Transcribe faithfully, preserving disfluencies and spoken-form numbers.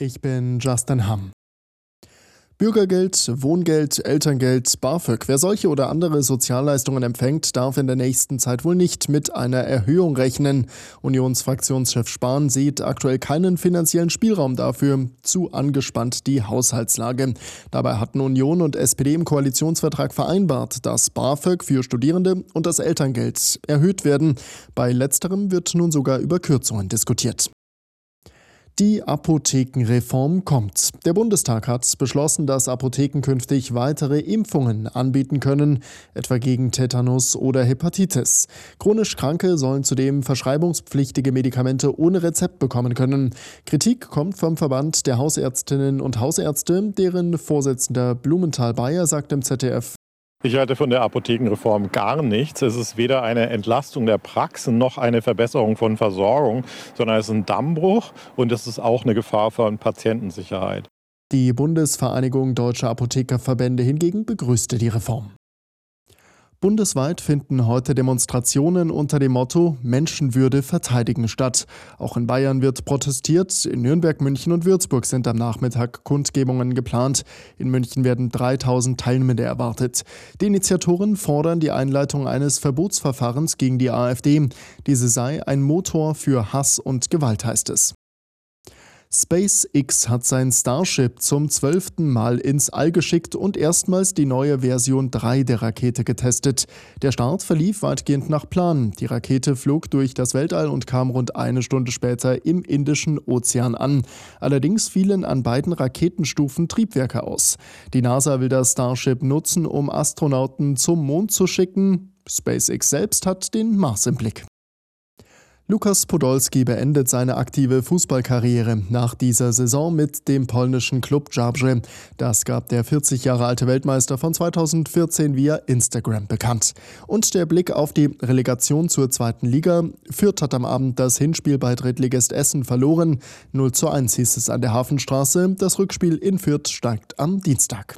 Ich bin Justin Hamm. Bürgergeld, Wohngeld, Elterngeld, BAföG. Wer solche oder andere Sozialleistungen empfängt, darf in der nächsten Zeit wohl nicht mit einer Erhöhung rechnen. Unionsfraktionschef Spahn sieht aktuell keinen finanziellen Spielraum dafür. Zu angespannt die Haushaltslage. Dabei hatten Union und S P D im Koalitionsvertrag vereinbart, dass BAföG für Studierende und das Elterngeld erhöht werden. Bei letzterem wird nun sogar über Kürzungen diskutiert. Die Apothekenreform kommt. Der Bundestag hat beschlossen, dass Apotheken künftig weitere Impfungen anbieten können, etwa gegen Tetanus oder Hepatitis. Chronisch Kranke sollen zudem verschreibungspflichtige Medikamente ohne Rezept bekommen können. Kritik kommt vom Verband der Hausärztinnen und Hausärzte, deren Vorsitzender Blumenthal-Bayer sagt im Z D F: Ich halte von der Apothekenreform gar nichts. Es ist weder eine Entlastung der Praxen noch eine Verbesserung von Versorgung, sondern es ist ein Dammbruch und es ist auch eine Gefahr für Patientensicherheit. Die Bundesvereinigung Deutscher Apothekerverbände hingegen begrüßte die Reform. Bundesweit finden heute Demonstrationen unter dem Motto Menschenwürde verteidigen statt. Auch in Bayern wird protestiert. In Nürnberg, München und Würzburg sind am Nachmittag Kundgebungen geplant. In München werden dreitausend Teilnehmende erwartet. Die Initiatoren fordern die Einleitung eines Verbotsverfahrens gegen die AfD. Diese sei ein Motor für Hass und Gewalt, heißt es. SpaceX hat sein Starship zum zwölften Mal ins All geschickt und erstmals die neue Version drei der Rakete getestet. Der Start verlief weitgehend nach Plan. Die Rakete flog durch das Weltall und kam rund eine Stunde später im Indischen Ozean an. Allerdings fielen an beiden Raketenstufen Triebwerke aus. Die NASA will das Starship nutzen, um Astronauten zum Mond zu schicken. SpaceX selbst hat den Mars im Blick. Lukas Podolski beendet seine aktive Fußballkarriere nach dieser Saison mit dem polnischen Klub Zabrze. Das gab der vierzig Jahre alte Weltmeister von zweitausendvierzehn via Instagram bekannt. Und der Blick auf die Relegation zur zweiten Liga. Fürth hat am Abend das Hinspiel bei Drittligist Essen verloren. null zu eins hieß es an der Hafenstraße. Das Rückspiel in Fürth steigt am Dienstag.